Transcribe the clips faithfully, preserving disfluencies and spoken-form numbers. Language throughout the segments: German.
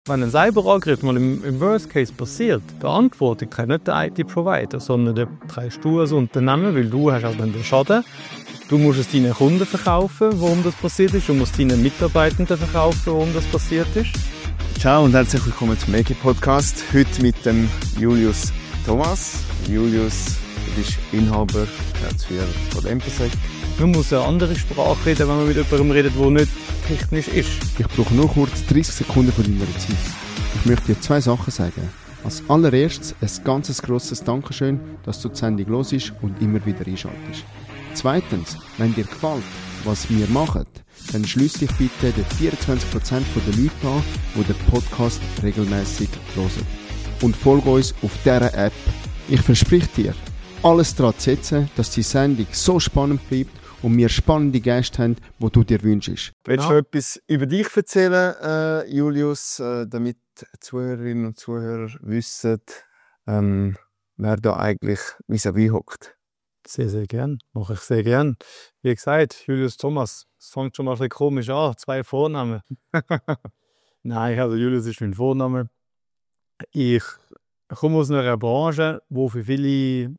Wenn ein Cyberangriff mal im, im Worst Case passiert, Verantwortung trägt nicht der I T-Provider, sondern der trägst du als Unternehmen, weil du hast auch dann den Schaden. Du musst es deinen Kunden verkaufen, warum das passiert ist. Du musst deinen Mitarbeitenden verkaufen, warum das passiert ist. Ciao und herzlich willkommen zum Megi Podcast. Heute mit dem Julius Thomas. Julius, du bist Inhaber, Geschäftsführer von Empasec. Man muss eine andere Sprache reden, wenn man mit jemandem redet, der nicht technisch ist. Ich brauche nur kurz dreißig Sekunden von deiner Zeit. Ich möchte dir zwei Sachen sagen. Als allererstes ein ganz grosses Dankeschön, dass du die Sendung hörst und immer wieder einschaltest. Zweitens, wenn dir gefällt, was wir machen, dann schliess dich bitte den vierundzwanzig Prozent der Leute an, die den Podcast regelmäßig hören. Und folge uns auf dieser App. Ich verspreche dir, alles daran zu setzen, dass die Sendung so spannend bleibt und wir spannende Gäste haben, die du dir wünschst. Willst du ja. etwas über dich erzählen, äh, Julius, äh, damit Zuhörerinnen und Zuhörer wissen, ähm, wer da eigentlich vis-à-vis hockt? Sehr, sehr gern. Mache ich sehr gern. Wie gesagt, Julius Thomas. Das fängt schon mal ein bisschen komisch an. Zwei Vornamen. Nein, also Julius ist mein Vorname. Ich komme aus einer Branche, die für viele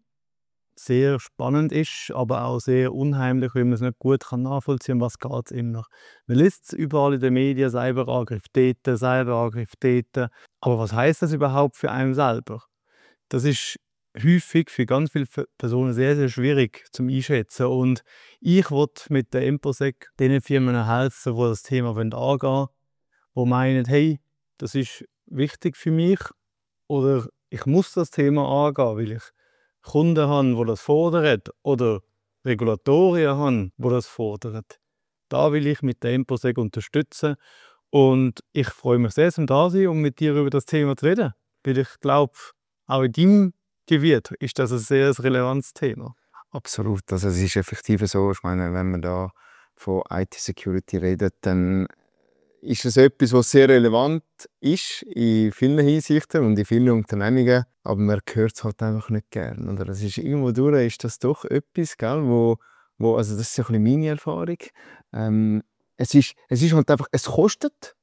sehr spannend ist, aber auch sehr unheimlich, weil man es nicht gut nachvollziehen kann, was geht es immer. Man liest es überall in den Medien, Cyberangriff dort, Cyberangriff dort. Aber was heisst das überhaupt für einen selber? Das ist häufig für ganz viele Personen sehr, sehr schwierig zum Einschätzen. Und ich wollte mit der Empasec den Firmen helfen, die das Thema angehen wollen, die meinen, hey, das ist wichtig für mich oder ich muss das Thema angehen, weil ich Kunden haben, die das fordern oder Regulatorien haben, die das fordern. Da will ich mit der Empasec unterstützen und ich freue mich sehr, zum da sein, um mit dir über das Thema zu reden. Weil ich glaube, auch in deinem Gebiet ist das ein sehr relevantes Thema. Absolut, also es ist effektiv so, ich meine, wenn man da von I T-Security redet, dann ist es etwas, was sehr relevant ist in vielen Hinsichten und in vielen Unternehmungen, aber man hört es halt einfach nicht gern. Oder es ist irgendwo durch, ist das doch etwas, gell, wo, wo, also das ist ein bisschen meine Erfahrung. Ähm, es, ist, es ist halt einfach, es kostet.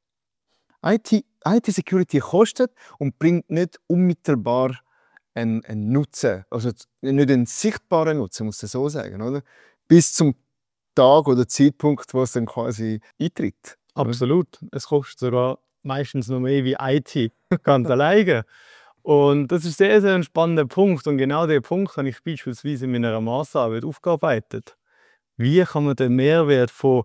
I T, I T-Security kostet und bringt nicht unmittelbar einen, einen Nutzen, also nicht einen sichtbaren Nutzen, muss ich so sagen, oder? Bis zum Tag oder Zeitpunkt, wo es dann quasi eintritt. Absolut. Es kostet sogar meistens noch mehr wie I T, ganz alleine. Und das ist sehr, sehr ein spannender Punkt. Und genau diesen Punkt habe ich beispielsweise in meiner Masterarbeit aufgearbeitet. Wie kann man den Mehrwert von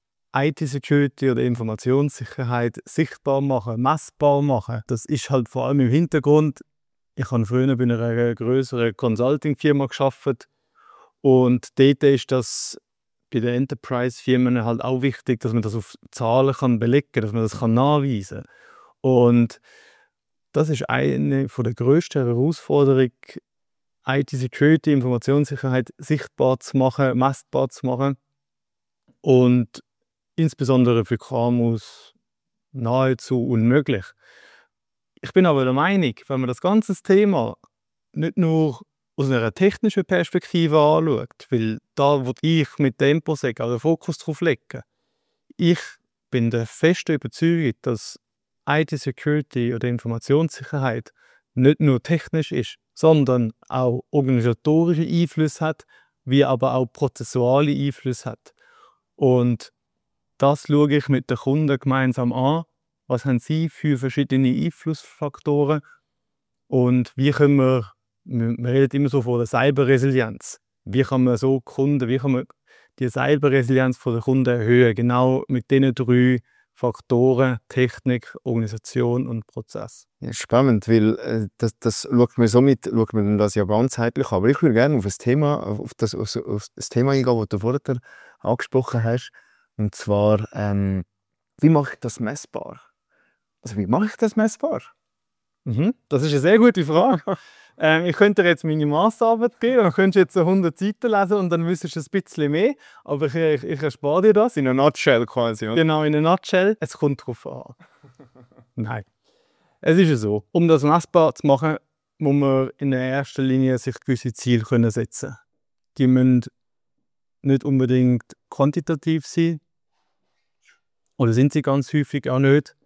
I T-Security oder Informationssicherheit sichtbar machen, messbar machen? Das ist halt vor allem im Hintergrund. Ich habe früher bei einer größeren Consulting-Firma gearbeitet. Und dort ist das bei den Enterprise-Firmen halt auch wichtig, dass man das auf Zahlen kann belegen kann, dass man das kann nachweisen kann. Und das ist eine der grössten Herausforderungen, I T-Security, Informationssicherheit sichtbar zu machen, messbar zu machen. Und insbesondere für K M Us nahezu unmöglich. Ich bin aber der Meinung, wenn man das ganze Thema nicht nur aus einer technischen Perspektive anschaut, weil da, wo ich mit der Empasec auch den Fokus drauf lege. Ich bin der festen Überzeugung, dass I T-Security oder Informationssicherheit nicht nur technisch ist, sondern auch organisatorische Einflüsse hat, wie aber auch prozessuale Einflüsse hat. Und das schaue ich mit den Kunden gemeinsam an. Was haben sie für verschiedene Einflussfaktoren und wie können wir, man redet immer so von der Cyberresilienz, wie kann man so Kunden, wie kann man die Cyberresilienz der Kunden erhöhen, genau mit diesen drei Faktoren, Technik, Organisation und Prozess. Ja, spannend, weil äh, das, das schaut man so mit, schaut man das ja ganzheitlich an. Aber ich würde gerne auf das Thema, auf das, auf das Thema eingehen, das du vorher angesprochen hast. Und zwar, ähm, wie mache ich das messbar? Also wie mache ich das messbar? Mhm, das ist eine sehr gute Frage. ähm, ich könnte dir jetzt meine Masterarbeit geben, dann könntest du jetzt hundert Seiten lesen und dann wüsstest du ein bisschen mehr. Aber ich, ich, ich erspare dir das. In einer Nutshell quasi, oder? Genau, in einer Nutshell. Es kommt darauf an. Nein. Es ist ja so, um das messbar zu machen, muss man in der ersten Linie sich gewisse Ziele können setzen. Die müssen nicht unbedingt quantitativ sein. Oder sind sie ganz häufig auch nicht.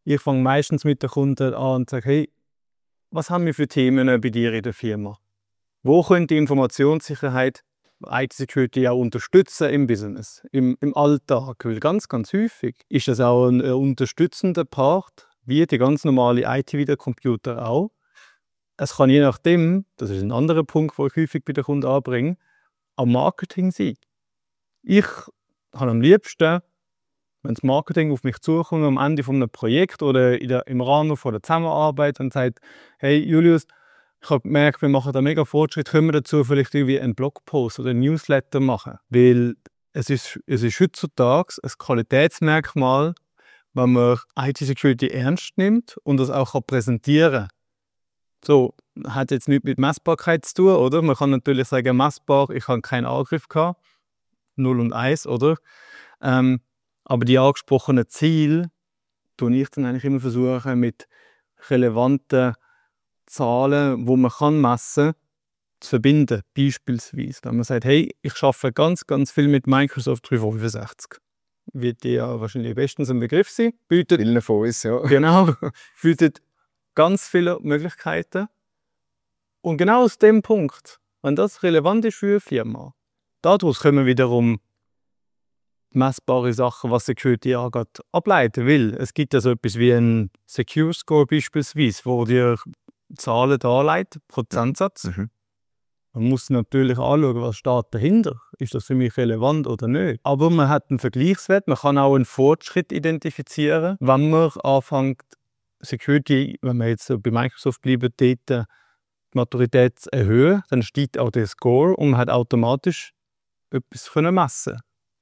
ich fange meistens mit den Kunden an und sage, hey, was haben wir für Themen bei dir in der Firma? Wo könnte die Informationssicherheit I T-Security auch unterstützen im Business, im, im Alltag? Weil ganz, ganz häufig ist das auch ein, ein unterstützender Part, wie die ganz normale I T wie der Computer auch. Es kann je nachdem, das ist ein anderer Punkt, den ich häufig bei den Kunden anbringe, am Marketing sein. Ich habe am liebsten, wenn das Marketing auf mich zukommt am Ende von einem Projekt oder in der, im Rahmen von der Zusammenarbeit und sagt, hey Julius, ich habe gemerkt, wir machen da mega Fortschritt, können wir dazu vielleicht irgendwie einen Blogpost oder einen Newsletter machen? Weil es ist, es ist heutzutage ein Qualitätsmerkmal, wenn man I T-Security ernst nimmt und das auch präsentieren kann. So, hat jetzt nichts mit Messbarkeit zu tun, oder? Man kann natürlich sagen, messbar, ich habe keinen Angriff gehabt, null und eins, oder? Ähm, aber die angesprochenen Ziele tue ich dann eigentlich immer versuchen, mit relevanten Zahlen, die man kann messen kann, zu verbinden. Beispielsweise, wenn man sagt, hey, ich arbeite ganz, ganz viel mit Microsoft dreihundertfünfundsechzig. Wird dir ja wahrscheinlich bestens ein Begriff sein. Bietet, Vielen von uns, ja. Genau, bietet ganz viele Möglichkeiten. Und genau aus dem Punkt, wenn das relevant ist für eine Firma, daraus können wir wiederum messbare Sachen, was Security angeht, ableiten. Weil es gibt ja so etwas wie einen Secure Score beispielsweise, wo dir Zahlen darlegt, Prozentsatz. Mhm. Man muss natürlich anschauen, was steht dahinter. Ist das für mich relevant oder nicht? Aber man hat einen Vergleichswert, man kann auch einen Fortschritt identifizieren, wenn man anfängt, Security, wenn wir jetzt so bei Microsoft bleiben, dort die Maturität zu erhöhen, dann steigt auch der Score und man hat automatisch etwas können messen.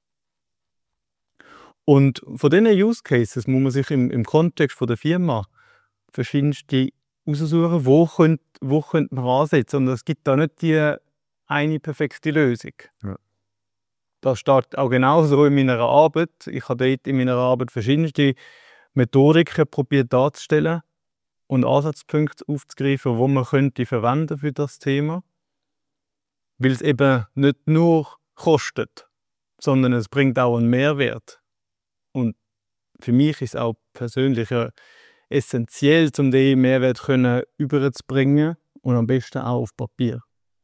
Und von diesen Use Cases muss man sich im, im Kontext von der Firma verschiedenste aussuchen, wo könnte, wo könnte man ansetzen. Und es gibt da nicht die eine perfekte Lösung. Ja. Das steht auch genauso in meiner Arbeit. Ich habe dort in meiner Arbeit verschiedenste Methodiken probiert darzustellen und Ansatzpunkte aufzugreifen, die man könnte verwenden für das Thema. Weil es eben nicht nur kostet, sondern es bringt auch einen Mehrwert. Und für mich ist es auch persönlich ja essentiell, um diesen Mehrwert können überzubringen und am besten auch auf Papier.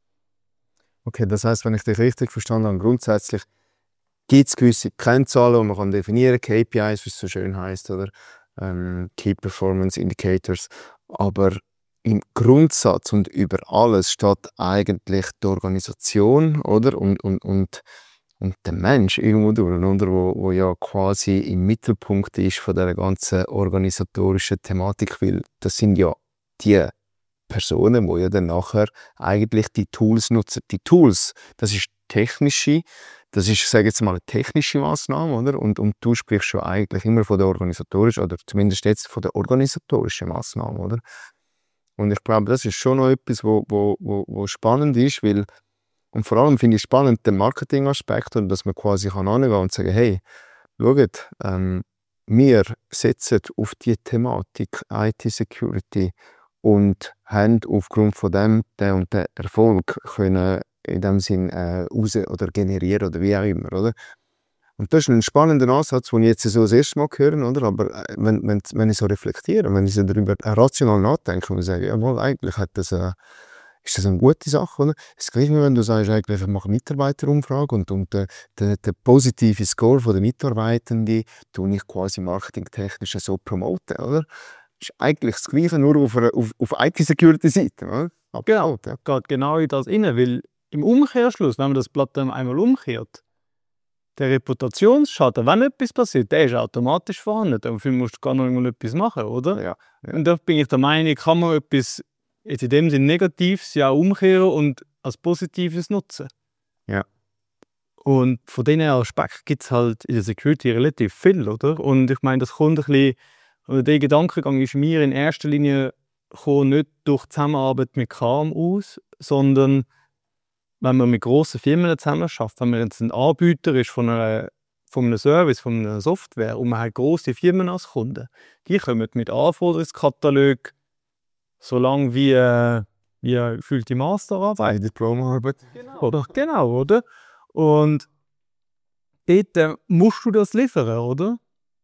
Okay, das heisst, wenn ich dich richtig verstanden habe, grundsätzlich gibt es gewisse Kennzahlen, die man kann definieren kann, K P Is, wie es so schön heisst, oder ähm, Key Performance Indicators. Aber im Grundsatz und über alles steht eigentlich die Organisation, oder? Und, und, und, und der Mensch irgendwo durch, oder? Wo, wo ja quasi im Mittelpunkt ist von der ganzen organisatorischen Thematik, weil das sind ja die Personen, die ja dann nachher eigentlich die Tools nutzen. Die Tools, das ist technische, das ist, ich sage jetzt mal, eine technische Massnahme, oder? Und, und du sprichst schon eigentlich immer von der organisatorischen, oder zumindest jetzt von der organisatorischen Massnahme, oder? Und ich glaube, das ist schon noch etwas, wo, wo, wo, wo spannend ist, weil, und vor allem finde ich spannend den Marketingaspekt, und dass man quasi kann angehen und sagen, hey, schaut, ähm, wir setzen auf die Thematik I T-Security und haben aufgrund von dem den und den Erfolg können in dem Sinn äh, raus oder generieren oder wie auch immer, oder? Und das ist ein spannender Ansatz, den ich jetzt so das erste Mal höre, oder? Aber äh, wenn, wenn, wenn ich so reflektiere, wenn ich so darüber äh, rational nachdenke und sage, ja mal, eigentlich hat das, äh, ist das eine gute Sache, oder? Es ist gleich wie wenn du sagst, eigentlich, ich mache eine Mitarbeiterumfrage und, und äh, der, der positive Score der Mitarbeitenden tue ich quasi marketingtechnisch so promoten, oder? Das ist eigentlich das Gleiche, nur auf, auf, auf I T-Security-Seite, oder? Genau, ja. Geht genau in das rein, weil im Umkehrschluss, wenn man das Blatt dann einmal umkehrt, der Reputationsschaden, wenn etwas passiert, der ist automatisch vorhanden. Dafür musst du gar noch mal etwas machen, oder? Ja, ja. Und da bin ich der Meinung, kann man etwas jetzt in dem Sinne Negatives ja umkehren und als Positives nutzen. Ja. Und von diesen Aspekten gibt es halt in der Security relativ viel, oder? Und ich meine, das kommt ein bisschen, oder der Gedankengang ist mir in erster Linie gekommen, nicht durch die Zusammenarbeit mit K M Us, sondern wenn man mit grossen Firmen zusammenarbeitet, wenn man jetzt ein Anbieter ist von, einer, von einem Service, von einer Software und man hat grosse Firmen als Kunden, die kommen mit Anforderungskatalog so lange wie, äh, wie eine gefüllte Masterarbeit. Eine Diplomarbeit. Genau. Oder? Genau, oder? Und dort äh, musst du das liefern, oder?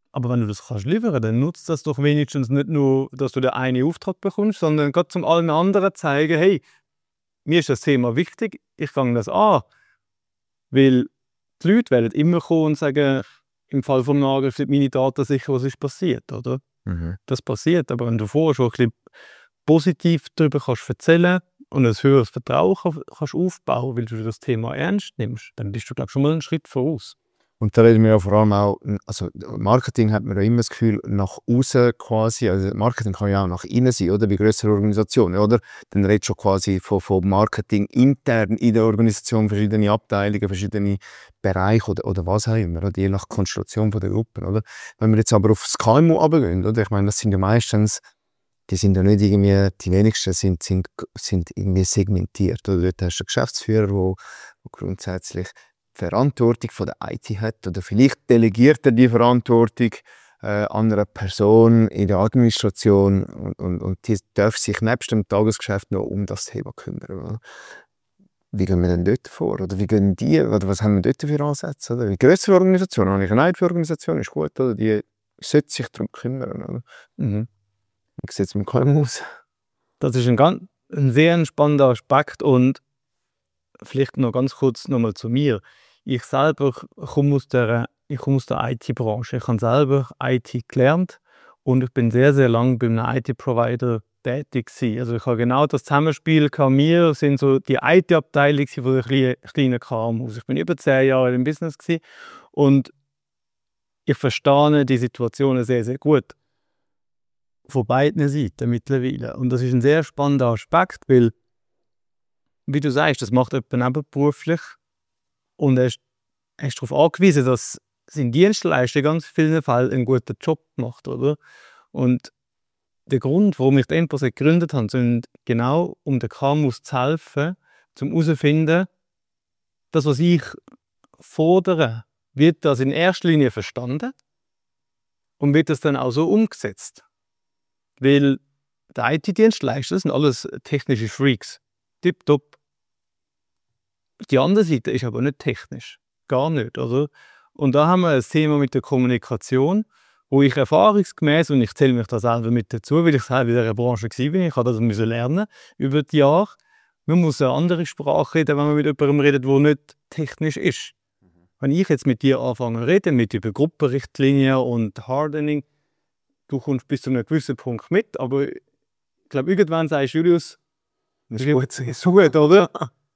Aber wenn du das kannst liefern, dann nutzt das doch wenigstens nicht nur, dass du den einen Auftrag bekommst, sondern gerade zum allen anderen zeigen, hey, mir ist das Thema wichtig, ich gehe das an. Weil die Leute werden immer kommen und sagen, im Fall vom Nagel sind meine Daten sicher, was ist passiert, oder? Mhm. Das passiert, aber wenn du vorher schon ein bisschen positiv darüber kannst erzählen und ein höheres Vertrauen kannst aufbauen, weil du das Thema ernst nimmst, dann bist du, glaube ich, schon mal einen Schritt voraus. Und da reden wir ja vor allem auch, also Marketing hat man ja immer das Gefühl, nach außen quasi, also Marketing kann ja auch nach innen sein, oder? Bei grösseren Organisationen, oder? Dann redest du quasi von, von Marketing intern in der Organisation, verschiedene Abteilungen, verschiedene Bereiche oder, oder was auch immer, oder? Je nach Konstellation der Gruppen, oder? Wenn wir jetzt aber aufs K M U runtergehen, oder? Ich meine, das sind ja meistens, die sind ja nicht irgendwie, die wenigsten sind, sind, sind irgendwie segmentiert, oder? Dort hast du einen Geschäftsführer, wo, wo grundsätzlich Verantwortung von der I T hat oder vielleicht delegiert er die Verantwortung äh, an einer Person in der Administration und, und, und die darf sich nebst dem Tagesgeschäft noch um das Thema kümmern. Oder? Wie gehen wir denn dort vor? Oder wie gehen die, oder was haben wir dort für Ansätze? Oder? Die grössere Organisation, habe ich eine I T-Organisation, ist gut, oder? Die sollte sich darum kümmern. Oder? Mhm. Wie sieht es mit dem K M U aus? Das ist ein, ganz, ein sehr spannender Aspekt und vielleicht noch ganz kurz nochmal zu mir. Ich selber komme aus der, ich komme aus der I T-Branche. Ich habe selber I T gelernt und ich bin sehr, sehr lange bei einem I T-Provider tätig gewesen. Also ich habe genau das Zusammenspiel gehabt. Wir sind so die I T-Abteilung von der kleinen, kleinen K M Us. Ich bin über zehn Jahre im Business gewesen und ich verstehe die Situationen sehr, sehr gut. Von beiden Seiten mittlerweile. Und das ist ein sehr spannender Aspekt, weil, wie du sagst, das macht jemand nebenberuflich und er ist, er ist darauf angewiesen, dass sein Dienstleister in ganz vielen Fällen einen guten Job macht, oder? Und der Grund, warum ich die Endprozess gegründet habe, sind genau, um den K M Us zu helfen, um herauszufinden, das, was ich fordere, wird das in erster Linie verstanden und wird das dann auch so umgesetzt. Weil die I T-Dienstleister sind alles technische Freaks. Tipptopp. Die andere Seite ist aber nicht technisch. Gar nicht, oder? Und da haben wir ein Thema mit der Kommunikation, wo ich erfahrungsgemäß, und ich zähle mich da selber mit dazu, weil ich selber in dieser Branche war, ich habe das müssen lernen über die Jahre. Man muss eine andere Sprache reden, wenn man mit jemandem redet, der nicht technisch ist. Mhm. Wenn ich jetzt mit dir anfange zu reden, mit über Gruppenrichtlinien und Hardening, du kommst bis zu einem gewissen Punkt mit, aber ich glaube, irgendwann sagst du, Julius, das ist gut, ist gut, oder?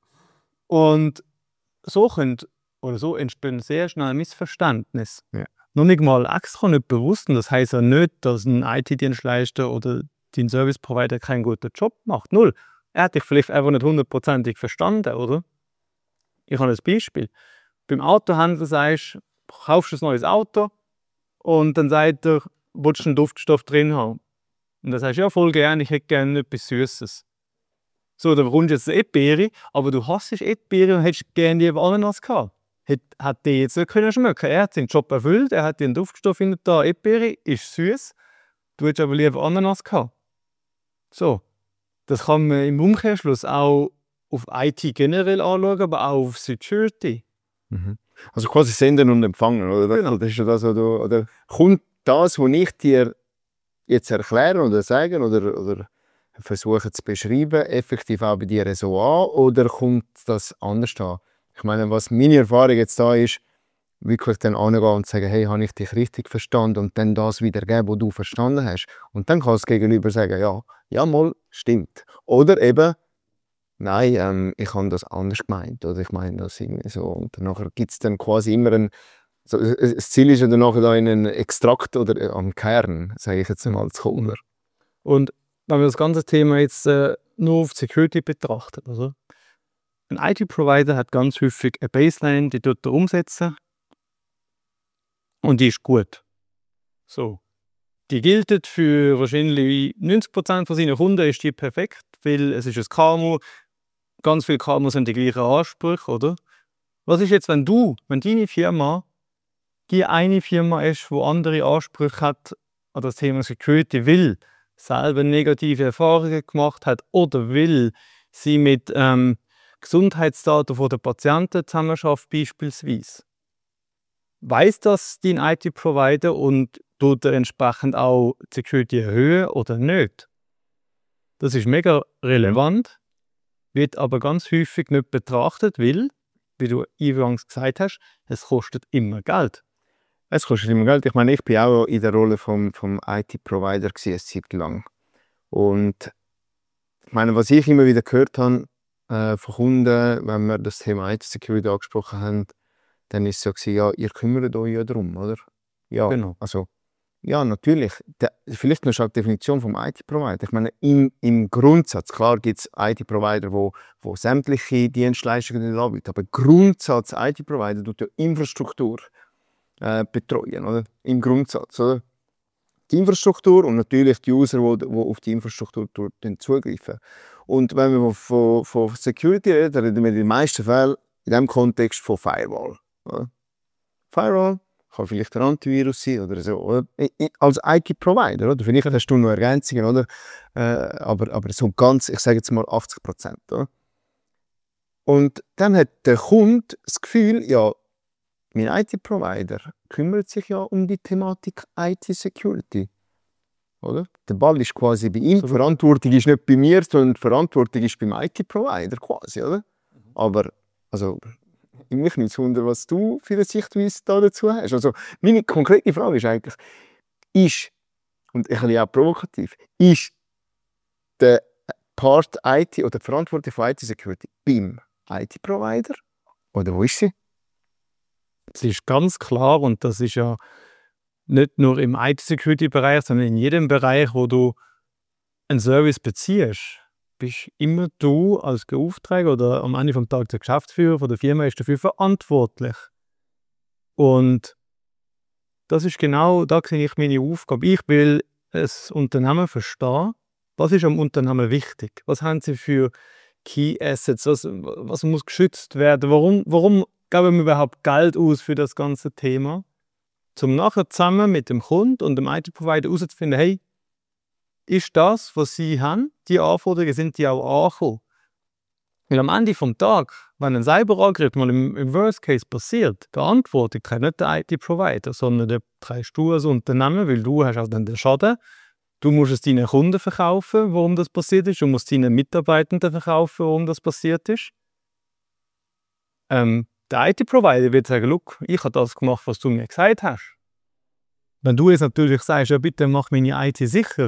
Und so könnt, oder so entstehen sehr schnell Missverständnisse. Ja. Noch nicht mal extra nicht bewusst, und das heisst ja nicht, dass ein I T-Dienstleister oder dein Service-Provider keinen guten Job macht. Null. Er hat dich vielleicht einfach nicht hundertprozentig verstanden, oder? Ich habe ein Beispiel. Beim Autohändler sagst du, kaufst du ein neues Auto und dann sagt er, willst du einen Duftstoff drin haben? Und dann sagst du, ja, voll gerne, ich hätte gerne etwas Süßes. So, dann bekommst du jetzt Erdbeere, aber du hasst Erdbeere und hättest gerne lieber Ananas gehabt. Hat, hat der jetzt nicht können schmecken. Er hat seinen Job erfüllt, er hat den Duftstoff in da, Erdbeere ist süß, du hättest aber lieber Ananas gehabt. So, das kann man im Umkehrschluss auch auf I T generell anschauen, aber auch auf Security. Mhm. Also quasi senden und empfangen, oder? Genau. Das ist ja das, oder, oder kommt das, was ich dir jetzt erklären oder sagen oder, oder versuche zu beschreiben, effektiv auch bei dir so an, oder kommt das anders an? Ich meine, was meine Erfahrung jetzt da ist, wirklich dann angehen und sagen, hey, habe ich dich richtig verstanden und dann das wiedergeben, was du verstanden hast. Und dann kann das Gegenüber sagen, ja, ja mal, stimmt. Oder eben, nein, ähm, ich habe das anders gemeint, oder ich meine das irgendwie so. Und nachher gibt es dann quasi immer ein, so, das Ziel ist ja dann nachher da in einen Extrakt oder äh, am Kern, sage ich jetzt mal, zu kommen. Und wenn wir das ganze Thema jetzt äh, nur auf Security betrachten, also ein I T-Provider hat ganz häufig eine Baseline, die tut er umsetzen und die ist gut. So. Die gilt für wahrscheinlich neunzig Prozent von seinen Kunden ist die perfekt, weil es ist ein K M U, ganz viele K M Us haben die gleichen Ansprüche, oder? Was ist jetzt, wenn du, wenn deine Firma die eine Firma ist, die andere Ansprüche hat an das Thema Security, will, selber negative Erfahrungen gemacht hat oder will sie mit ähm, Gesundheitsdaten der Patienten zusammenarbeitet beispielsweise. weiß das dein I T-Provider und tut er entsprechend auch die Security erhöhen oder nicht? Das ist mega relevant, wird aber ganz häufig nicht betrachtet, weil, wie du eingangs gesagt hast, es kostet immer Geld. Es kostet immer Geld. Ich meine, ich bin auch in der Rolle vom, vom I T-Provider eine Zeit lang. Und ich meine, was ich immer wieder gehört habe äh, von Kunden, wenn wir das Thema I T-Security angesprochen haben, dann ist es so gewesen, ja, ihr kümmert euch ja darum, oder? Ja, Genau. also, ja, natürlich. Der, vielleicht noch die Definition vom I T-Provider. Ich meine, im, im Grundsatz, klar gibt es I T-Provider, wo, wo sämtliche Dienstleistungen anbieten, aber Grundsatz I T-Provider tut ja Infrastruktur äh, betreuen, oder? Im Grundsatz, oder? Die Infrastruktur und natürlich die User, die, die auf die Infrastruktur zugreifen. Und wenn wir von, von Security reden, dann reden wir in den meisten Fällen in diesem Kontext von Firewall. Oder? Firewall kann vielleicht ein Antivirus sein oder so. Oder? Als I T-Provider, oder? Vielleicht hast du noch Ergänzungen, oder? Äh, aber, aber so ganz, ich sage jetzt mal achtzig Prozent. Oder? Und dann hat der Kunde das Gefühl, ja, mein I T-Provider kümmert sich ja um die Thematik I T-Security. Oder? Der Ball ist quasi bei ihm, die Verantwortung ist nicht bei mir, sondern die Verantwortung ist beim I T-Provider quasi, oder? Mhm. Aber, also, mich nicht wundern, was du für eine Sichtweise da dazu hast. Also, meine konkrete Frage ist eigentlich, ist, und ich bin auch provokativ, ist der Part I T oder die Verantwortung von I T-Security beim I T-Provider? Oder wo ist sie? Es ist ganz klar, und das ist ja nicht nur im I T-Security-Bereich, sondern in jedem Bereich, wo du einen Service beziehst, bist immer du als Beauftragter oder am Ende des Tages der Geschäftsführer von der Firma ist dafür verantwortlich. Und das ist genau, da sehe ich meine Aufgabe. Ich will das Unternehmen verstehen. Was ist am Unternehmen wichtig? Was haben sie für Key Assets? Was, was muss geschützt werden? Warum, warum geben wir überhaupt Geld aus für das ganze Thema? Um nachher zusammen mit dem Kunden und dem I T-Provider herauszufinden, hey, ist das, was sie haben, die Anforderungen, sind die auch angekommen? Weil am Ende des Tages, wenn ein Cyberangriff mal im, im Worst Case passiert, die Verantwortung trägt nicht der I T-Provider, sondern der trägst du als Unternehmen, weil du hast auch dann den Schaden. Du musst es deinen Kunden verkaufen, warum das passiert ist. Du musst deinen Mitarbeitenden verkaufen, warum das passiert ist. Ähm, Der I T-Provider wird sagen, look, ich habe das gemacht, was du mir gesagt hast. Wenn du jetzt natürlich sagst, ja bitte mach meine I T sicher.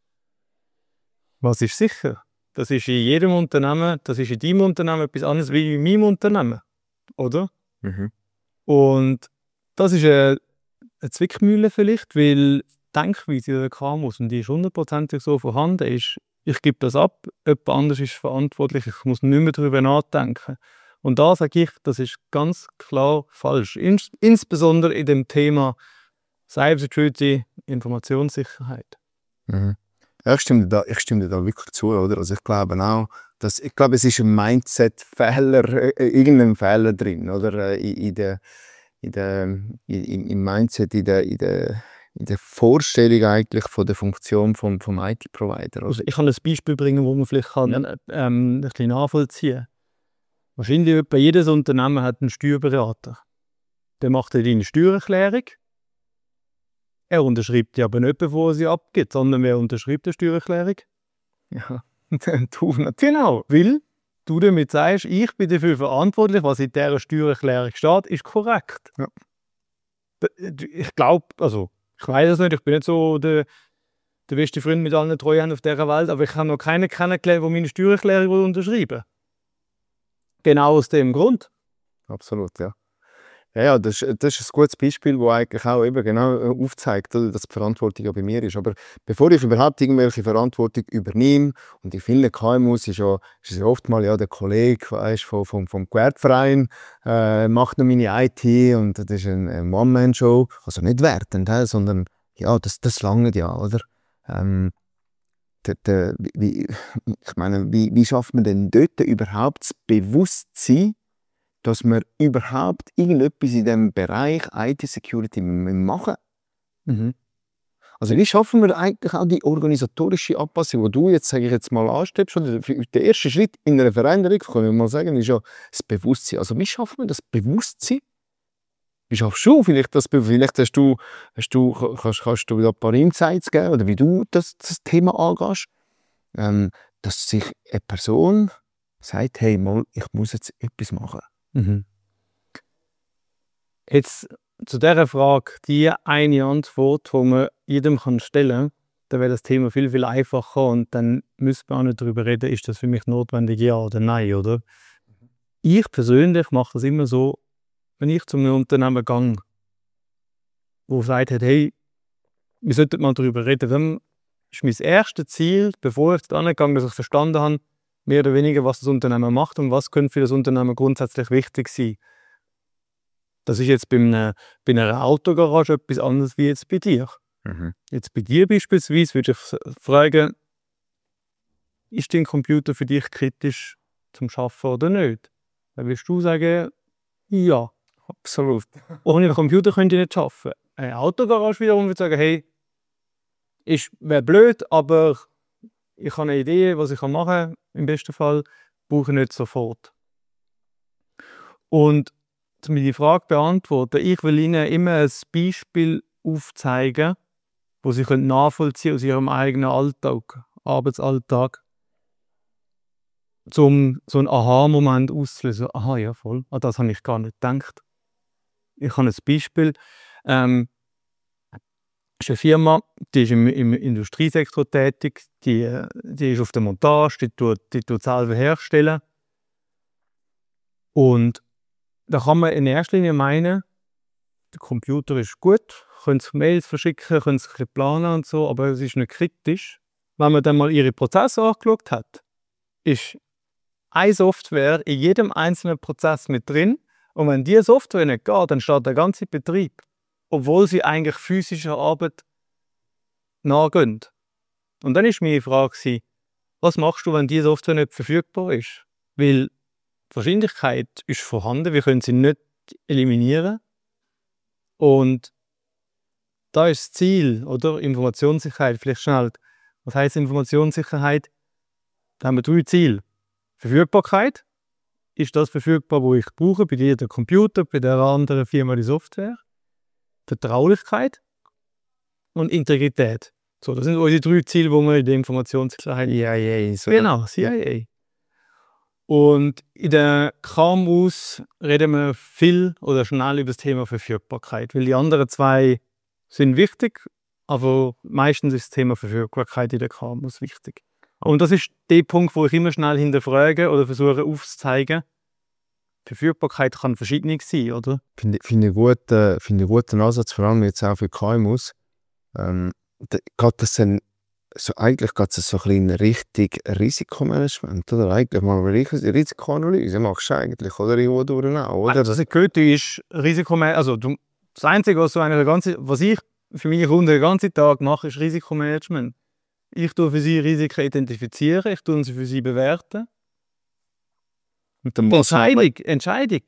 Was ist sicher? Das ist in jedem Unternehmen, das ist in deinem Unternehmen etwas anderes wie in meinem Unternehmen. Oder? Mhm. Und das ist eine, eine Zwickmühle vielleicht, weil die Denkweise in der K M Us, und die ist hundertprozentig so vorhanden, ist, ich gebe das ab, jemand anderes ist verantwortlich, ich muss nicht mehr darüber nachdenken. Und da sage ich, das ist ganz klar falsch. Ins- insbesondere in dem Thema Cybersecurity, Informationssicherheit. Mhm. Ja, ich stimme, da, ich stimme da wirklich zu, oder? Also ich glaube auch, dass, ich glaube, es ist ein Mindset-Fehler, äh, irgendein Fehler drin, oder? In, in der, in der, in, im Mindset, in der, in der, in der Vorstellung eigentlich von der Funktion vom, vom I T-Provider. Also ich kann ein Beispiel bringen, wo man vielleicht kann, Ja. ähm, ein bisschen nachvollziehen kann. Wahrscheinlich etwa jedes Unternehmen hat einen Steuerberater. Der macht dir deine Steuererklärung. Er unterschreibt die aber nicht, bevor er sie abgibt, sondern wer unterschreibt die Steuererklärung? Ja. Du natürlich. Genau, weil du damit sagst, ich bin dafür verantwortlich, was in dieser Steuererklärung steht, ist korrekt. Ja. Ich glaube, also ich weiß es nicht, ich bin nicht so der, der beste Freund mit allen Treuhändern auf dieser Welt, aber ich habe noch keinen kennengelernt, der meine Steuererklärung unterschreiben will. Genau aus dem Grund. Absolut, ja. Ja, ja, das, das ist ein gutes Beispiel, das eigentlich auch eben genau aufzeigt, dass die Verantwortung ja bei mir ist. Aber bevor ich überhaupt irgendwelche Verantwortung übernehme, und in vielen K M Us ist, ja, ist es ja oft mal ja, der Kollege weißt, vom, vom, vom Gewerbeverein äh, macht noch meine I T und das ist eine, eine One-Man-Show. Also nicht wertend, he, sondern ja, das, das lange ja, oder? Ähm, de, de, wie, ich meine, wie, wie schafft man denn dort überhaupt das Bewusstsein, dass wir überhaupt irgendetwas in diesem Bereich I T-Security machen. Mhm. Also wie schaffen wir eigentlich auch die organisatorische Anpassung, die du jetzt, sage ich jetzt mal, anstrebst? Der erste Schritt in einer Veränderung, kann ich mal sagen, ist ja das Bewusstsein. Also wie schaffen wir das Bewusstsein, Wie schaffst du vielleicht das? Vielleicht hast du, hast du, kannst, kannst du wieder ein paar Insights geben, oder wie du das, das Thema angehst, ähm, dass sich eine Person sagt, hey, mal, ich muss jetzt etwas machen. Mhm. Jetzt zu dieser Frage, die eine Antwort, die man jedem kann stellen kann, dann wäre das Thema viel, viel einfacher und dann müsste man auch nicht darüber reden, ist das für mich notwendig, ja oder nein, oder? Mhm. Ich persönlich mache das immer so, wenn ich zu einem Unternehmen gehe, wo sagt, hey, wir sollten mal darüber reden, dann ist mein erstes Ziel, bevor ich da gegangen, dass ich verstanden habe, mehr oder weniger, was das Unternehmen macht und was könnte für das Unternehmen grundsätzlich wichtig sein. Das ist jetzt bei einer, bei einer Autogarage etwas anderes wie jetzt bei dir. Mhm. Jetzt bei dir beispielsweise würde ich fragen, ist dein Computer für dich kritisch zum Arbeiten oder nicht? Dann wirst du sagen, ja, absolut. Ohne Computer könnt ihr nicht arbeiten. Eine Autogarage wiederum würde sagen, hey, ist wäre blöd, aber ich habe eine Idee, was ich machen kann, im besten Fall, brauche ich nicht sofort. Und um die Frage zu beantworten, ich will Ihnen immer ein Beispiel aufzeigen, das Sie nachvollziehen aus Ihrem eigenen Alltag, Arbeitsalltag, um so einen Aha-Moment auszulösen. Aha, ja, voll. An das habe ich gar nicht gedacht. Ich habe ein Beispiel. Ähm, es ist eine Firma, die ist im, im Industriesektor tätig, die, die ist auf der Montage, die tut, die tut selber herstellen. Und da kann man in erster Linie meinen, der Computer ist gut, können sich Mails verschicken, können sich ein bisschen planen und so, aber es ist nicht kritisch. Wenn man dann mal ihre Prozesse angeschaut hat, ist eine Software in jedem einzelnen Prozess mit drin. Und wenn diese Software nicht geht, dann steht der ganze Betrieb, obwohl sie eigentlich physischer Arbeit nachgehen. Und dann war meine Frage, was machst du, wenn diese Software nicht verfügbar ist? Weil die Wahrscheinlichkeit ist vorhanden, wir können sie nicht eliminieren. Und da ist das Ziel, oder? Informationssicherheit, vielleicht schnell. Was heisst Informationssicherheit? Da haben wir drei Ziele. Verfügbarkeit. Ist das verfügbar, was ich brauche? Bei dir der Computer, bei der anderen Firma die Software. Vertraulichkeit und Integrität. So, das sind unsere drei Ziele, die wir in der Informationssicherheit... C I A. So genau, C I A. Und in den K M Us reden wir viel oder schnell über das Thema Verfügbarkeit, weil die anderen zwei sind wichtig, aber meistens ist das Thema Verfügbarkeit in den K M Us wichtig. Und das ist der Punkt, wo ich immer schnell hinterfrage oder versuche aufzuzeigen. Verfügbarkeit kann verschieden sein, oder? Ich finde, finde einen guten, finde einen guten Ansatz, vor allem jetzt auch für K M Us. Ähm, da, geht das dann, so, eigentlich geht es so ein bisschen in Richtung Risikomanagement, oder? Eigentlich mal eine Risikoanalyse machst du eigentlich, oder? Irgendwo durch auch, oder? Also, das Gute ist Risikomanagement. Also, du, das Einzige, was, so eine ganze, was ich für meine Kunden den ganzen Tag mache, ist Risikomanagement. Ich tue für sie Risiken identifizieren, ich tue sie für sie bewerten. Und die Entscheidung, Entscheidung,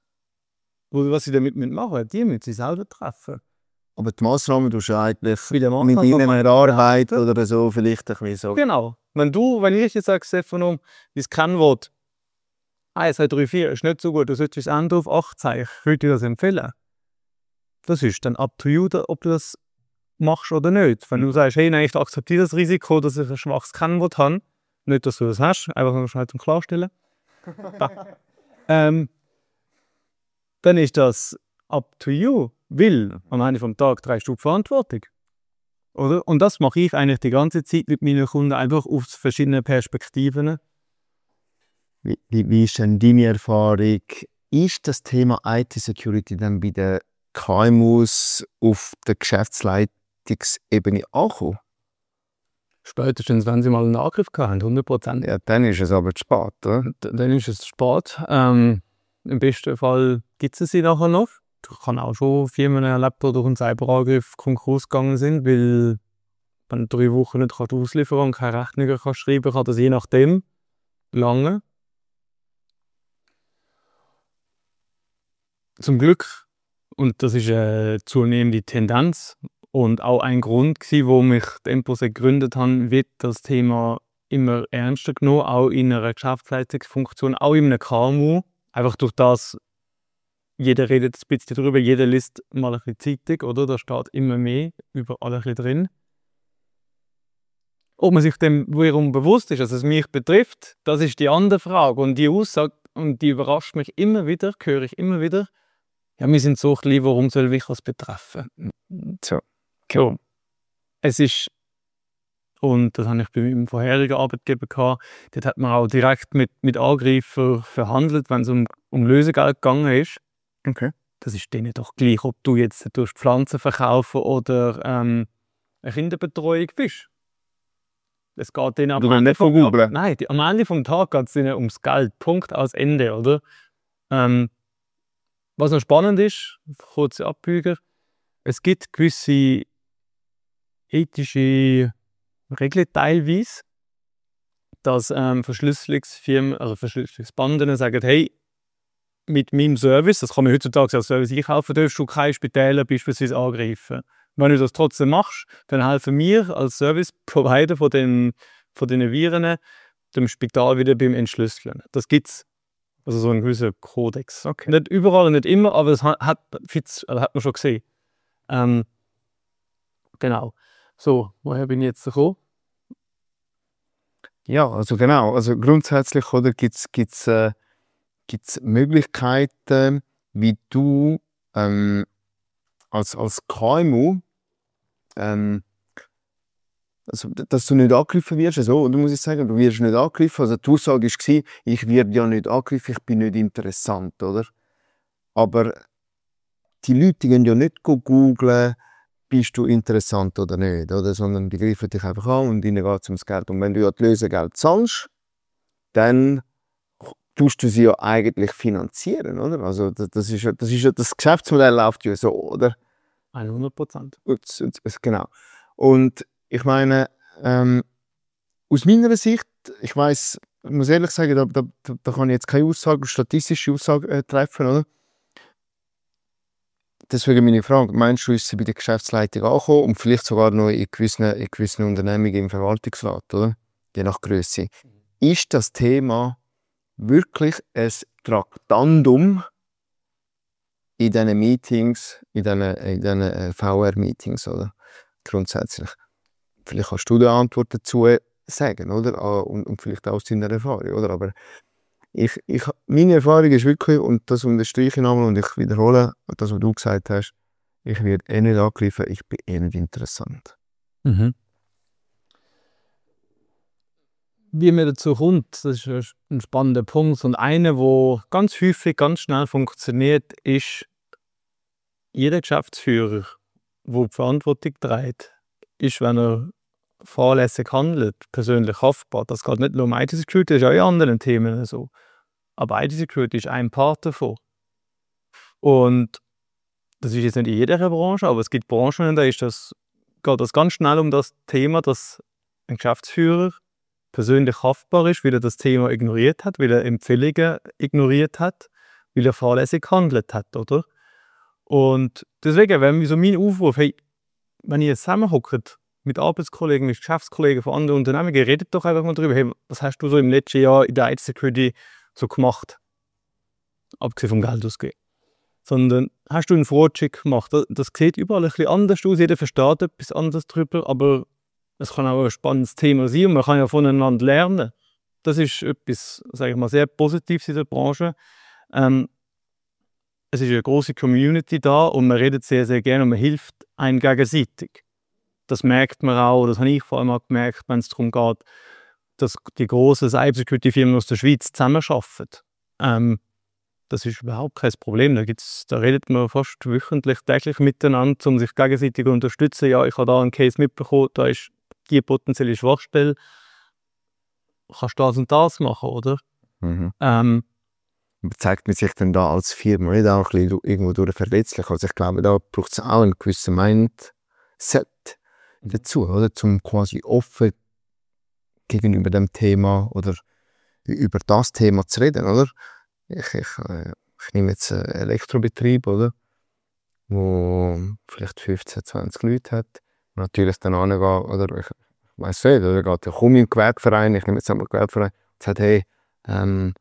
was sie damit machen müssen, die müssen sie selber treffen. Aber die Massnahmen tust du eigentlich mit deiner Arbeit oder so vielleicht ein bisschen so. Genau. Wenn du, wenn ich jetzt sage, Stefano, dein Kennwort eins, zwei, drei, vier ist nicht so gut, du solltest das Ende auf acht zeigen, ich würde dir das empfehlen. Das ist dann up to you, ob du das machst oder nicht. Wenn du sagst, hey, nein, ich akzeptiere das Risiko, dass ich ein schwaches Kennwort habe, nicht, dass du das hast, einfach nur schnell zum Klarstellen. ähm, dann ist das up to you, weil am Ende des Tages trägst du die Verantwortung. Oder? Und das mache ich eigentlich die ganze Zeit mit meinen Kunden, einfach auf verschiedene Perspektiven. Wie, wie, wie ist denn deine Erfahrung? Ist das Thema I T-Security dann bei den K M Us auf der Geschäftsleitungsebene angekommen? Spätestens, wenn sie mal einen Angriff hatten, hundert Prozent. Ja, dann ist es aber zu spät, oder? D- Dann ist es zu spät. Ähm, Im besten Fall gibt es sie nachher noch. Ich habe auch schon Firmen erlebt, die durch einen Cyberangriff Konkurs gegangen sind, weil wenn du drei Wochen nicht kannst ausliefern und keine Rechnungen kannst schreiben, kann das je nachdem lange. Zum Glück, und das ist eine zunehmende Tendenz und auch ein Grund gewesen, wo mich die Empose gegründet haben, wird das Thema immer ernster genommen, auch in einer Geschäftsleitungsfunktion, auch in einem K M U. Einfach durch das, jeder redet ein bisschen darüber, jeder liest mal ein bisschen Zeitung, oder? Da steht immer mehr überall ein bisschen drin. Ob man sich dem wiederum bewusst ist, dass es mich betrifft, das ist die andere Frage. Und die Aussage, und die überrascht mich immer wieder, höre ich immer wieder, ja, wir sind so klein, warum soll mich das betreffen? So, cool. Es ist, und das habe ich bei meinem vorherigen Arbeitgeber gehabt, dort hat man auch direkt mit, mit Angreifern verhandelt, wenn es um, um Lösegeld gegangen ist. Okay. Das ist denen doch gleich, ob du jetzt durch Pflanzen verkaufen oder ähm, eine Kinderbetreuung bist. Es geht denen am Du willst nicht von Google. Nein, die, am Ende des Tages geht es ihnen ums Geld. Punkt, aus Ende, oder? Ähm, was noch spannend ist, kurze Abbieger, es gibt gewisse ethische Regeln teilweise, dass ähm, Verschlüsselungsfirmen, also Verschlüsselungsbanden sagen, hey, mit meinem Service, das kann man heutzutage als Service einkaufen, darfst du keine Spitäler beispielsweise angreifen. Wenn du das trotzdem machst, dann helfen wir als Service-Provider von den, von den Viren dem Spital wieder beim Entschlüsseln. Das gibt es. Also so ein gewisser Kodex. Okay. Nicht überall, nicht immer, aber das hat, hat, also hat man schon gesehen. Ähm, genau. So, woher bin ich jetzt gekommen? Ja, also genau. Also grundsätzlich gibt es gibt's, äh, gibt's Möglichkeiten, wie du ähm, als, als K M U, ähm, also, dass du nicht angegriffen wirst. Also, oder muss ich sagen, du wirst nicht angegriffen. Also die Aussage war, ich werde ja nicht angegriffen, ich bin nicht interessant, oder? Aber die Leute gehen ja nicht googeln, bist du interessant oder nicht, oder? Sondern die greifen dich einfach an und ihnen geht es ums Geld. Und wenn du ja die Lösegeld zahlst, dann tust du sie ja eigentlich finanzieren, oder? Also das, das, ist, ja, das, ist ja, das Geschäftsmodell läuft ja so, oder? hundert Prozent. Genau. Und ich meine, ähm, aus meiner Sicht, ich weiss, ich muss ehrlich sagen, da, da, da kann ich jetzt keine Aussage, statistische Aussage äh, treffen, oder? Deswegen meine Frage, meinst du, ist sie bei der Geschäftsleitung angekommen und vielleicht sogar noch in gewissen, in gewissen Unternehmungen im Verwaltungsrat, oder? Je nach Größe. Ist das Thema wirklich ein Traktandum in diesen Meetings, in diesen, in diesen V R-Meetings, oder? Grundsätzlich. Vielleicht kannst du eine Antwort dazu sagen, oder? Und, und vielleicht auch aus deiner Erfahrung, oder? Aber ich, ich, meine Erfahrung ist wirklich, und das unterstreiche ich nochmal und ich wiederhole das, was du gesagt hast, ich werde eh nicht angegriffen, ich bin eh nicht interessant. Mhm. Wie man dazu kommt, das ist ein spannender Punkt. Und einer, der ganz häufig, ganz schnell funktioniert, ist, jeder Geschäftsführer, der die Verantwortung trägt, ist, wenn er fahrlässig handelt, persönlich haftbar. Das geht nicht nur um I T-Security, das ist auch in anderen Themen so. Aber I T-Security ist ein Part davon. Und das ist jetzt nicht in jeder Branche, aber es gibt Branchen, in denen ist das, geht das ganz schnell um das Thema, dass ein Geschäftsführer persönlich haftbar ist, weil er das Thema ignoriert hat, weil er Empfehlungen ignoriert hat, weil er fahrlässig gehandelt hat, oder? Und deswegen, wenn so mein Aufruf, hey, wenn ihr zusammenhockt mit Arbeitskollegen, mit Geschäftskollegen von anderen Unternehmen, redet doch einfach mal darüber, hey, was hast du so im letzten Jahr in der I T-Security so gemacht? Abgesehen vom Geld ausgeben. Sondern hast du einen Fortschritt gemacht? Das, das sieht überall ein bisschen anders aus, jeder versteht etwas anderes darüber, aber es kann auch ein spannendes Thema sein und man kann ja voneinander lernen. Das ist etwas, sage ich mal, sehr Positives in der Branche. Ähm, es ist eine große Community da und man redet sehr, sehr gerne und man hilft einem gegenseitig. Das merkt man auch, das habe ich vor allem auch gemerkt, wenn es darum geht, dass die grossen Cybersecurity-Firmen aus der Schweiz zusammenarbeiten. Ähm, das ist überhaupt kein Problem. Da, gibt's, da redet man fast wöchentlich, täglich miteinander, um sich gegenseitig zu unterstützen. Ja, ich habe da einen Case mitbekommen, da ist die potenzielle Schwachstelle. Kannst du das und das machen, oder? Mhm. Ähm, Zeigt man sich dann da als Firma nicht auch ein bisschen irgendwo durch verletzlich? Also ich glaube, da braucht es auch einen gewissen Mindset dazu, oder? Um quasi offen gegenüber dem Thema oder über das Thema zu reden, oder? Ich, ich, äh, ich nehme jetzt einen Elektrobetrieb, oder? Wo vielleicht fünfzehn, zwanzig Leute hat. Und natürlich dann angehen, oder ich weiss nicht, oder geht der Kommi im Gewerbeverein, ich nehme jetzt einmal Gewerbeverein, und sagt, hey, ähm,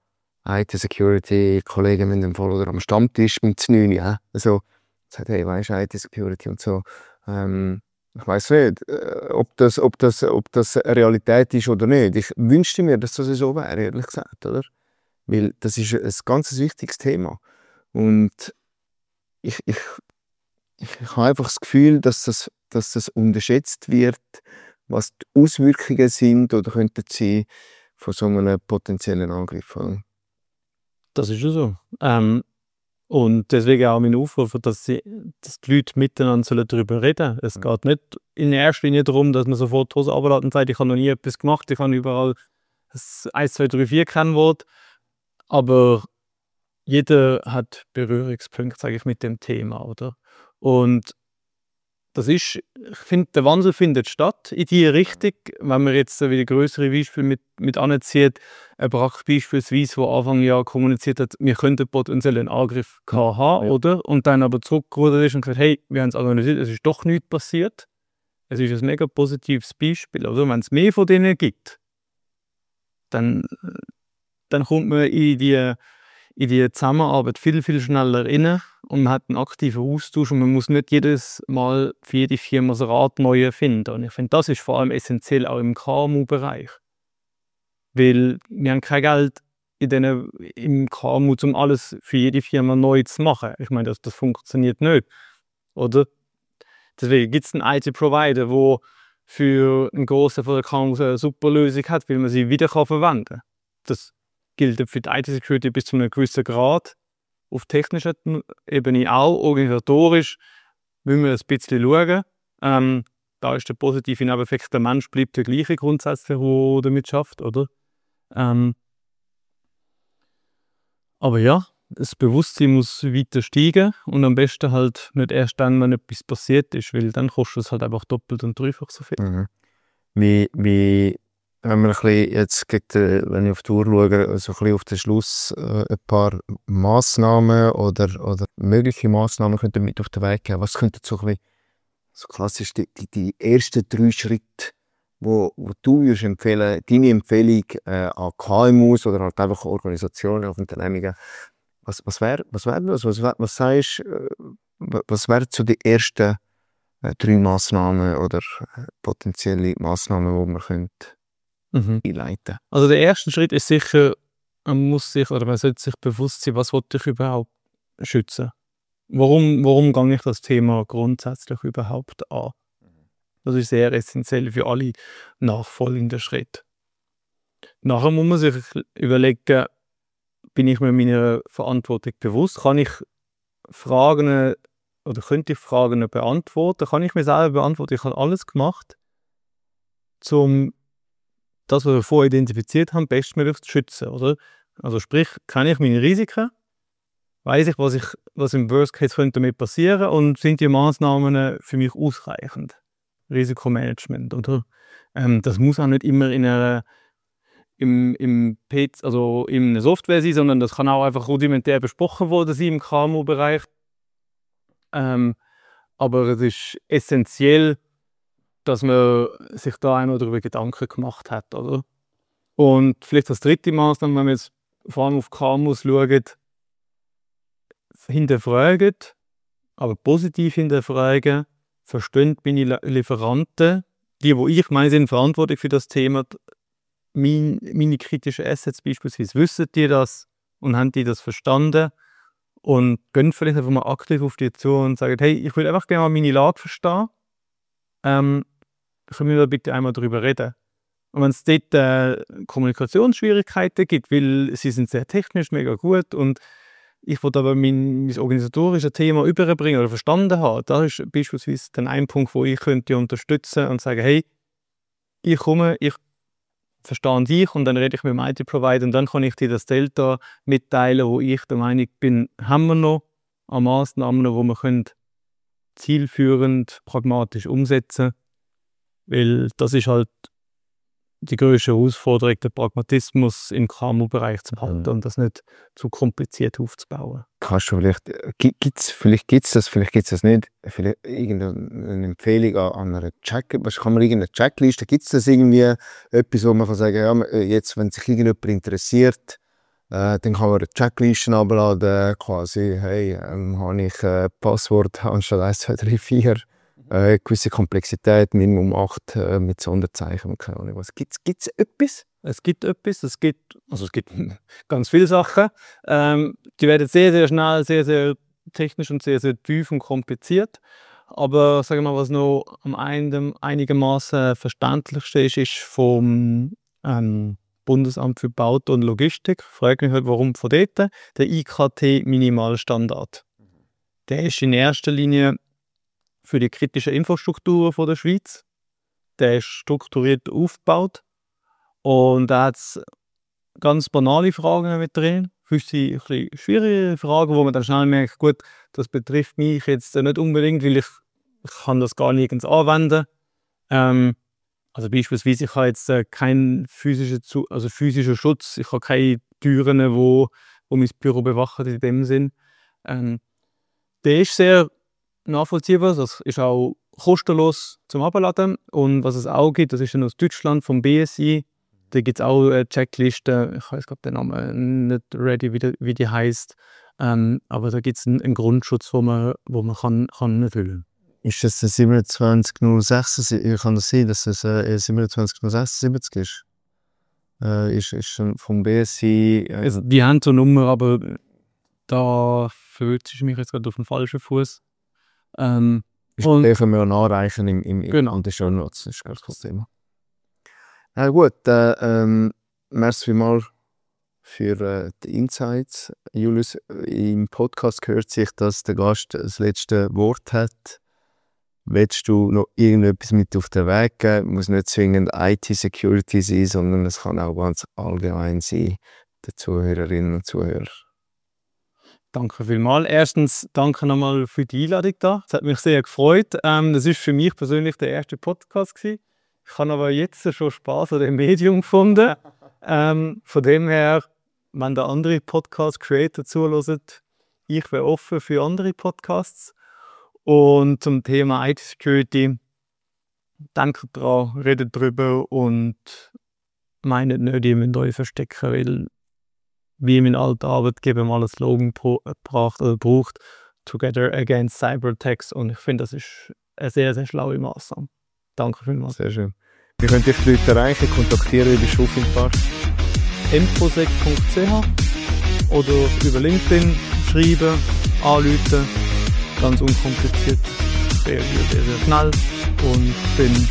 I T-Security-Kollegen mit dem Fall oder am Stammtisch mit neun, ja. Also, sagt, hey, weißt du, I T-Security und so. Ähm, ich weiss nicht, äh, ob, das, ob, das, ob das eine Realität ist oder nicht. Ich wünschte mir, dass das so wäre, ehrlich gesagt, oder? Weil das ist ein ganz wichtiges Thema. Und ich, ich, ich, ich habe einfach das Gefühl, dass das, dass das unterschätzt wird, was die Auswirkungen sind oder könnten sein von so einem potenziellen Angriff. Das ist ja so. Ähm, und deswegen auch mein Aufruf, dass, sie, dass die Leute miteinander darüber reden sollen. Es mhm. geht nicht in erster Linie darum, dass man sofort die Hose runterlässt und sagt, ich habe noch nie etwas gemacht, ich habe überall das eins, zwei, drei, vier Kennwort. Aber jeder hat Berührungspunkte, sage ich, mit dem Thema, oder? Und das ist, ich finde, der Wandel findet statt in diese Richtung. Wenn man jetzt wieder größere Beispiele mit, mit anzieht, ein Brack beispielsweise, der Anfang Jahr kommuniziert hat, wir könnten potenziell einen Angriff haben, ja. Oder? Und dann aber zurückgerudert ist und gesagt, hey, wir haben es analysiert, es ist doch nichts passiert. Es ist ein mega positives Beispiel, oder? Wenn es mehr von denen gibt, dann, dann kommt man in die in die Zusammenarbeit viel, viel schneller rein und man hat einen aktiven Austausch und man muss nicht jedes Mal für jede Firma das Rad neu erfinden. Und ich finde, das ist vor allem essentiell auch im K M U-Bereich. Weil wir haben kein Geld in den, im K M U, um alles für jede Firma neu zu machen. Ich meine, das, das funktioniert nicht. Oder? Deswegen gibt es einen I T-Provider, der für einen grossen von der K M U eine super Lösung hat, weil man sie wieder verwenden kann. Das gilt für die I T-Security bis zu einem gewissen Grad. Auf technischer Ebene auch. Organisatorisch müssen wir ein bisschen schauen. Ähm, da ist der positive Nebeneffekt, der Mensch bleibt der gleiche grundsätzlich, der damit schafft, oder? Ähm, aber ja, das Bewusstsein muss weiter steigen und am besten halt nicht erst dann, wenn etwas passiert ist, weil dann kostet es halt einfach doppelt und dreifach so viel. Mhm. Wie, wie Wenn, wir ein bisschen jetzt gegen den, wenn ich auf die Uhr schaue, so ein bisschen auf den Schluss äh, ein paar Massnahmen oder, oder mögliche Massnahmen könnten mit auf den Weg geben. Was könnten so, ein bisschen, so klassisch die, die, die ersten drei Schritte, wo, wo du würdest empfehlen, deine Empfehlung äh, an K M Us oder halt einfach Organisationen, auf Unternehmungen, was, was wäre was wär das? Was, wär, was sagst äh, was wären so die ersten äh, drei Massnahmen oder äh, potenzielle Massnahmen, die man könnte Mhm. einleiten. Also der erste Schritt ist sicher, man muss sich oder man sollte sich bewusst sein, was will ich überhaupt schützen? Warum, warum gehe ich das Thema grundsätzlich überhaupt an? Das ist sehr essentiell für alle nachfolgenden Schritte. Nachher muss man sich überlegen, bin ich mir meiner Verantwortung bewusst? Kann ich Fragen oder könnte ich Fragen beantworten? Kann ich mir selber beantworten? Ich habe alles gemacht, um das, was wir vorher identifiziert haben, bestmöglich zu schützen, oder? Also sprich, kenne ich meine Risiken, weiss ich, was, ich, was im Worst Case könnte damit passieren und sind die Massnahmen für mich ausreichend? Risikomanagement, oder? Ähm, das muss auch nicht immer in einer, im, im P C, also in einer Software sein, sondern das kann auch einfach rudimentär besprochen worden sein im K M U-Bereich. Ähm, aber es ist essentiell, dass man sich da einmal darüber Gedanken gemacht hat, oder? Und vielleicht als dritte Maßnahme, wenn man jetzt vor allem auf K M Us schaut, hinterfragen, aber positiv hinterfragen, verstehen meine Lieferanten, die, wo ich meine, sind verantwortlich für das Thema, mein, meine kritischen Assets beispielsweise, wissen die das und haben die das verstanden und gehen vielleicht einfach mal aktiv auf die zu und sagen, hey, ich will einfach gerne mal meine Lage verstehen. Ähm, können wir da bitte einmal darüber reden? Und wenn es dort äh, Kommunikationsschwierigkeiten gibt, weil sie sind sehr technisch mega gut und ich will aber mein, mein organisatorisches Thema überbringen oder verstanden haben, das ist beispielsweise dann ein Punkt, wo ich könnte unterstützen und sagen, hey, ich komme, ich verstehe dich und dann rede ich mit dem I T-Provider und dann kann ich dir das Delta mitteilen, wo ich der Meinung bin, haben wir noch an Massnahmen, die wir können zielführend, pragmatisch umsetzen können. Weil das ist halt die grösste Herausforderung, den Pragmatismus im K M U-Bereich zu halten mhm. und das nicht zu kompliziert aufzubauen. Kannst du vielleicht, gibt's, vielleicht gibt es das, vielleicht gibt es das nicht, vielleicht irgendeine Empfehlung an, an einer Check, was kann man irgendeine Checkliste, gibt es das irgendwie etwas, wo man kann sagen, ja, jetzt, wenn sich irgendjemand interessiert, Äh, dann kann man Checklisten abladen, quasi, hey, ähm, habe ich äh, Passwort anstatt eins, zwei, drei, vier, äh, gewisse Komplexität, Minimum acht äh, mit Sonderzeichen, keine Ahnung was. Gibt es etwas? Es gibt etwas, es gibt, also es gibt ganz viele Sachen. Ähm, die werden sehr, sehr schnell, sehr, sehr technisch und sehr, sehr tief und kompliziert. Aber sagen wir mal, was noch am einem einigermaßen verständlichste ist, ist vom ähm, Bundesamt für Bauten und Logistik. Ich frage mich halt, warum von dort. Der I K T-Minimalstandard. Der ist in erster Linie für die kritischen Infrastrukturen von der Schweiz. Der ist strukturiert aufgebaut. Und da hat es ganz banale Fragen mit drin. Gewisse ein bisschen schwierige Fragen, wo man dann schnell merkt, gut, das betrifft mich jetzt nicht unbedingt, weil ich, ich kann das gar nirgends anwenden. Ähm, also beispielsweise, ich habe jetzt äh, keinen physischen, Zu- also physischen Schutz, ich habe keine Türen, wo, wo mein Büro bewachen in dem Sinn. Ähm, der ist sehr nachvollziehbar, das ist auch kostenlos zum Abladen. Und was es auch gibt, das ist dann aus Deutschland vom B S I. Da gibt es auch eine Checkliste, ich weiß gerade den Namen nicht ready, wie die, wie die heisst. Ähm, aber da gibt es einen, einen Grundschutz, wo man, wo man kann, kann erfüllen kann. Ist das der siebenundzwanzig null sechsundsiebzig? Kann das sein, dass es äh, siebenundzwanzig null sechsundsiebzig ist? Äh, ist, ist schon vom B S I. Äh, Also, die haben so eine Nummer, aber da verwirrt ich mich jetzt gerade auf den falschen Fuß. Ähm, ist und- dürfen wir auch nachreichen im, im, im Genau. und das ist auch noch, das ist gar kein Thema. Na gut, äh, ähm, merci vielmals für äh, die Insights. Julius, im Podcast gehört sich, dass der Gast das letzte Wort hat. Willst du noch irgendetwas mit auf den Weg geben? Muss nicht zwingend I T-Security sein, sondern es kann auch ganz allgemein sein, den Zuhörerinnen und Zuhörern. Danke vielmals. Erstens, danke nochmal für die Einladung da. Es hat mich sehr gefreut. Ähm, das war für mich persönlich der erste Podcast gewesen. Ich habe aber jetzt schon Spaß an dem Medium gefunden. ähm, von dem her, wenn da andere Podcast-Creator zuhören, ich wäre offen für andere Podcasts. Und zum Thema I T-Security, denkt dran, redet drüber und meint nicht, ihr müsst euch verstecken, weil wie mein alter Arbeitgeber mal einen Slogan pro- gebracht oder braucht, Together Against Cyberattacks. Und ich finde, das ist eine sehr, sehr schlaue Maßnahme. Danke vielmals. Sehr schön. Wie könnt ihr die Leute erreichen, kontaktieren über Schulfilmpart? emposec punkt c h oder über LinkedIn schreiben, anrufen. Ganz unkompliziert. Sehr, sehr, sehr, sehr schnell. Und bin,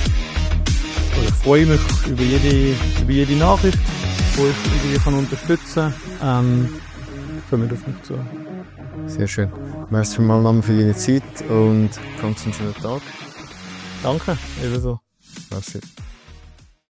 oder ich freue mich über jede, über jede Nachricht, die ich irgendwie kann unterstützen kann. Ähm, kommt auf mich zu. Sehr schön. Merci vielmals für deine Zeit und ganz einen schönen Tag. Danke, ebenso. Merci.